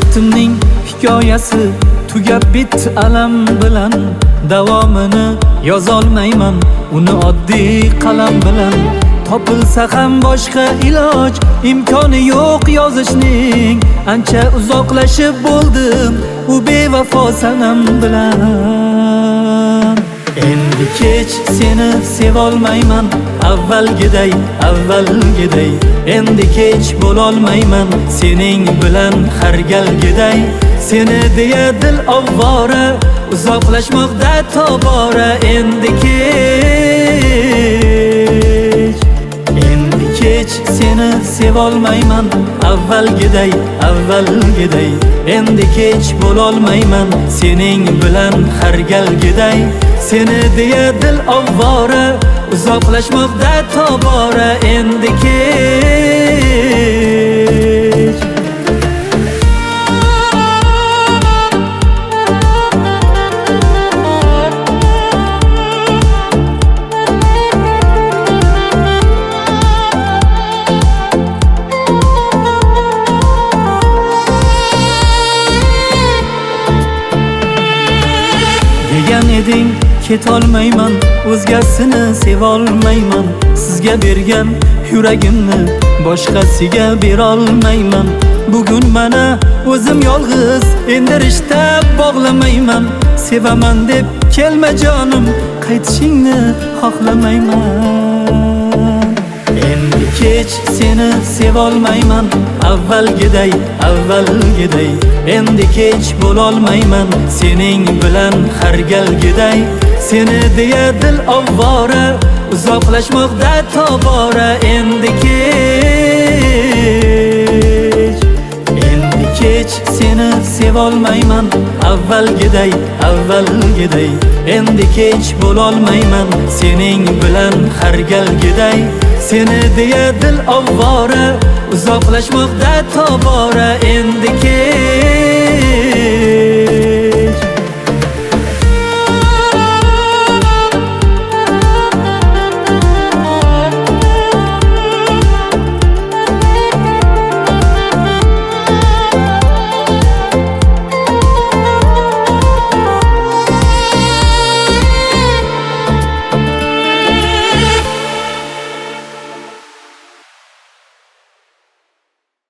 Baxtimning hikoyasi tugab bitdi alam bilan. Davomini yozolmayman uni oddiy qalam bilan. Topilsa ham boshqa iloj, imkoni yo'q yozishning. Ancha uzoqlashib bo'ldim u bevafo sanam bilan. Endi kech seni sevolmayman avvalgiday. Endi kech bo'lolmayman sening bilan har galgiday. Seni deya dil ovvora, uzoqlashmoqda tobora. Endi kech seni sevolmayman avvalgiday. Endi kech bo'lolmayman sening bilan har galgiday. Seni deya dil ovvora, uzoqlashmoqda tobora. Endi kech. Degan eding ketolmayman, o'zgasini sevolmayman. Sizga bergan yuragimni boshqasiga berolmayman. Bugun mana o'zim yolg'iz, endi rishta bog'lamayman. Sevaman deb kelma jonim, qaytishingni xohlamayman. Endi kech seni sevolmayman avvalgiday. Endi kech bo'lolmayman sening bilan har galgiday. Seni deya dil ovvora, uzoqlashmoqda tobora. Endi kech seni sevolmayman avvalgiday. Endi kech bo'lolmayman sening bilan har galgiday. Seni deya dil ovvora, uzoqlashmoqda tobora. Endi kech.